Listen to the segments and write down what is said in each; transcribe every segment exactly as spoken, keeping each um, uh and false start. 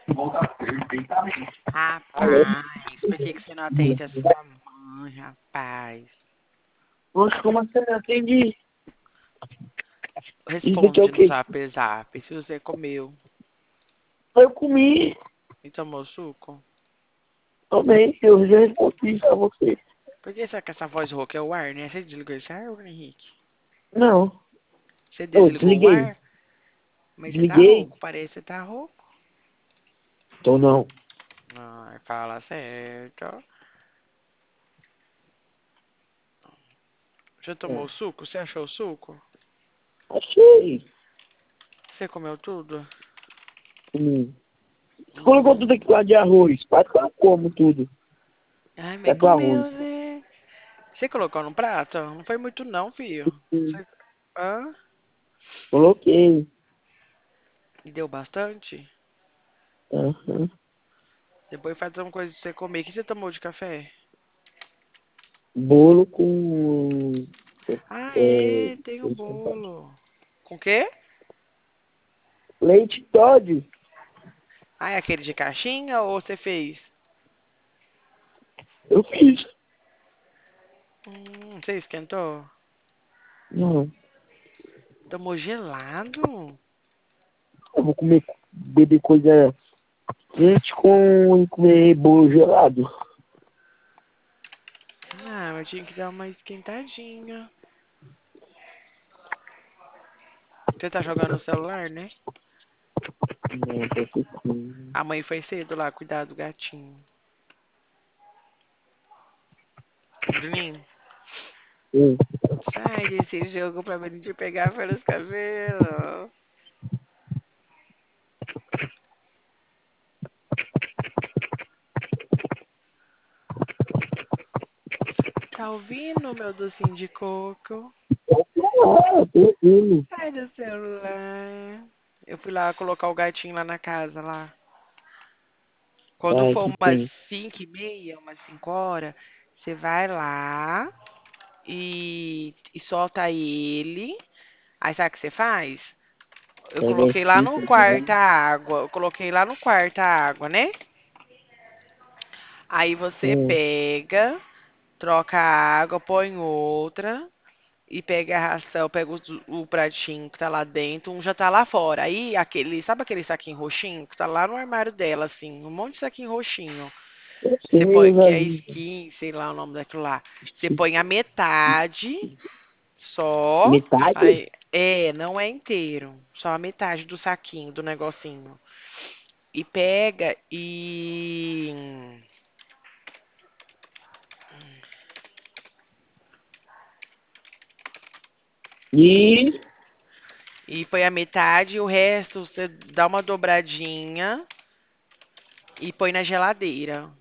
perfeitamente. Alô? Rapaz, por que que você não atende a sua mãe, rapaz? Poxa, como assim eu atendi? Isso aqui é o Responde no quê? zap zap se você comeu Eu comi, e tomou suco. também, eu já respondi pra você. Por que será que essa voz rouca é o ar, né? Você desligou esse ar, ô Henrique? Não, Você eu desligou o desliguei. ar? Mas você tá Desliguei? rouco, parece que você tá rouco. Então não. Ai, fala certo. Já tomou É, suco? Você achou o suco? achei. Você comeu tudo? Comi. Você colocou tudo Hum. aqui lá de arroz. Quase que eu como tudo. Ai, mas Cadê o arroz? comeu, né? Você colocou no prato? Não foi muito não, filho. Sim. Você... Hã? Coloquei. E deu bastante? Aham. Depois faz uma coisa pra você comer. O que você tomou de café? Bolo com... Ah, É, é, tem o bolo. Com o quê? leite Toddy. Ah, é aquele de caixinha ou você fez? Eu fiz. Hum, você esquentou? Não. Tomou gelado? Eu vou comer, beber coisa quente com comer bolo gelado. Ah, mas tinha que dar uma esquentadinha. Você tá jogando no celular, né? Não, tô assistindo. A mãe foi cedo lá cuidar do gatinho. Bruninho, Sim. sai desse jogo pra mim te pegar pelos cabelos. Tá ouvindo, meu docinho de coco? Ah, tô ouvindo. Sai do celular. Eu fui lá colocar o gatinho lá na casa, lá. Quando Ai, for que umas tem. cinco e meia, umas cinco horas, você vai lá e, e solta ele. Aí sabe o que você faz? Eu Pega a coloquei lá no estica quarto dela. a água. Eu coloquei lá no quarto a água, né? Aí você Hum, pega, troca a água, põe outra e pega a ração, pega o, o pratinho que tá lá dentro, um já tá lá fora. Aí aquele, sabe aquele saquinho roxinho que tá lá no armário dela, assim, um monte de saquinho roxinho. eu Você sei, põe eu que já é vi. skin, sei lá o nome daquilo lá. Você põe a metade só. Metade? Aí, é, não é inteiro, só a metade do saquinho, do negocinho. E pega e E... e põe a metade e o resto você dá uma dobradinha e põe na geladeira.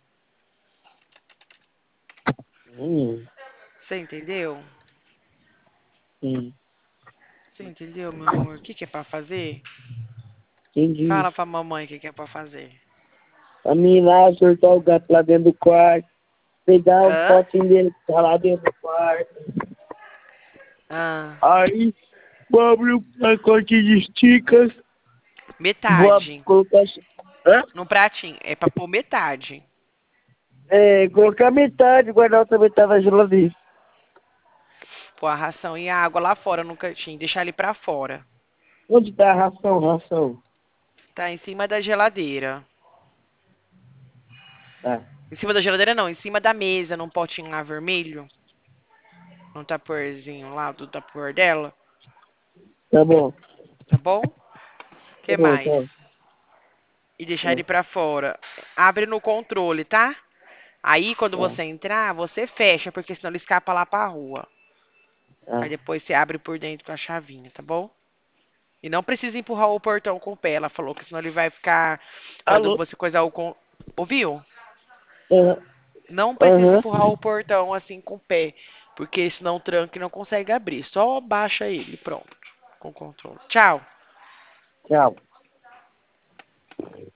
Hum, Você entendeu? sim. Você entendeu, meu amor? O que que é pra fazer? Entendi. Fala pra mamãe o que que é pra fazer. A mim lá, soltar o gato lá dentro do quarto. Pegar o Hã? potinho dele que tá lá dentro do quarto. Ah, Aí, vou abrir um pacote de esticas. Vou metade. colocar... Hã? No pratinho. É pra pôr metade. É, colocar metade, guardar outra metade na geladeira. Pôr a ração e a água lá fora no cantinho. Deixar ele pra fora. Onde tá a ração, ração? Tá em cima da geladeira. Tá, Em cima da geladeira não, em cima da mesa, num potinho lá vermelho. Num taporzinho lá do tapor dela. tá bom. Tá bom? O Tá que bom, mais? tá. E deixar Tá, ele pra fora. Abre no controle, tá? Aí, quando tá, você entrar, você fecha, porque senão ele escapa lá pra rua. Aí tá. depois você abre por dentro com a chavinha, tá bom? E não precisa empurrar o portão com o pé, ela falou, que senão ele vai ficar. Quando Alô? você coisar o. Con... Ouviu? Aham. Não precisa Aham. empurrar o portão assim com o pé, porque senão o tranco não consegue abrir. Só baixa ele, pronto. Com controle. Tchau. Tchau.